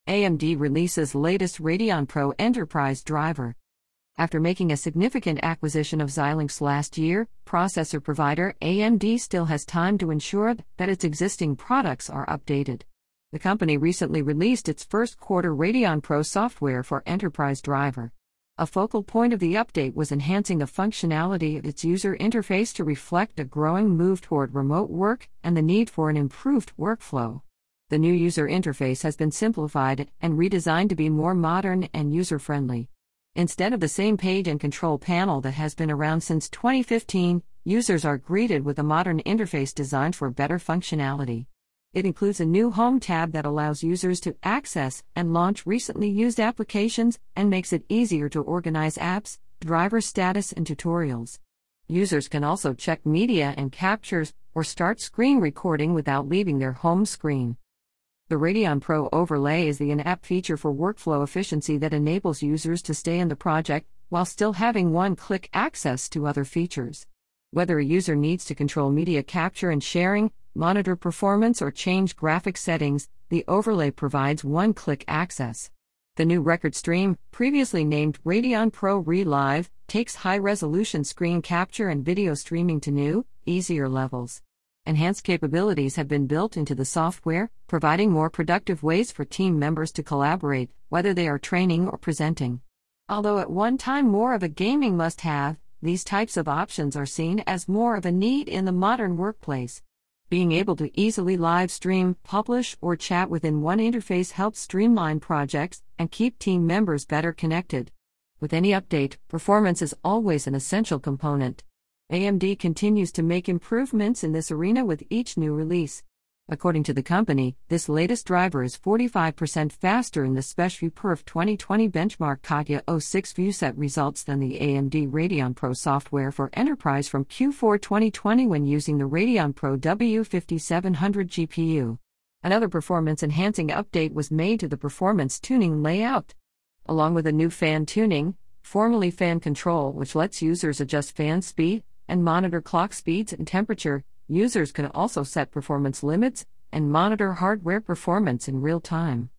AMD releases latest Radeon Pro Enterprise driver. After making a significant acquisition of Xilinx last year, processor provider AMD still has time to ensure that its existing products are updated. The company recently released its first quarter Radeon Pro software for Enterprise driver. A focal point of the update was enhancing the functionality of its user interface to reflect a growing move toward remote work and the need for an improved workflow. The new user interface has been simplified and redesigned to be more modern and user-friendly. Instead of the same page and control panel that has been around since 2015, users are greeted with a modern interface designed for better functionality. It includes a new Home tab that allows users to access and launch recently used applications and makes it easier to organize apps, driver status, and tutorials. Users can also check media and captures or start screen recording without leaving their home screen. The Radeon Pro Overlay is the in-app feature for workflow efficiency that enables users to stay in the project while still having one-click access to other features. Whether a user needs to control media capture and sharing, monitor performance, or change graphic settings, the overlay provides one-click access. The new record stream, previously named Radeon Pro Relive, takes high-resolution screen capture and video streaming to new, easier levels. Enhanced capabilities have been built into the software, providing more productive ways for team members to collaborate, whether they are training or presenting. Although at one time more of a gaming must-have, these types of options are seen as more of a need in the modern workplace. Being able to easily live stream, publish, or chat within one interface helps streamline projects and keep team members better connected. With any update, performance is always an essential component. AMD continues to make improvements in this arena with each new release. According to the company, this latest driver is 45% faster in the SpecVue 2020 benchmark Katya 06 viewset results than the AMD Radeon Pro software for Enterprise from Q4 2020 when using the Radeon Pro W5700 GPU. Another performance-enhancing update was made to the performance tuning layout. Along with a new fan tuning, formerly fan control, which lets users adjust fan speed and monitor clock speeds and temperature, users can also set performance limits and monitor hardware performance in real time.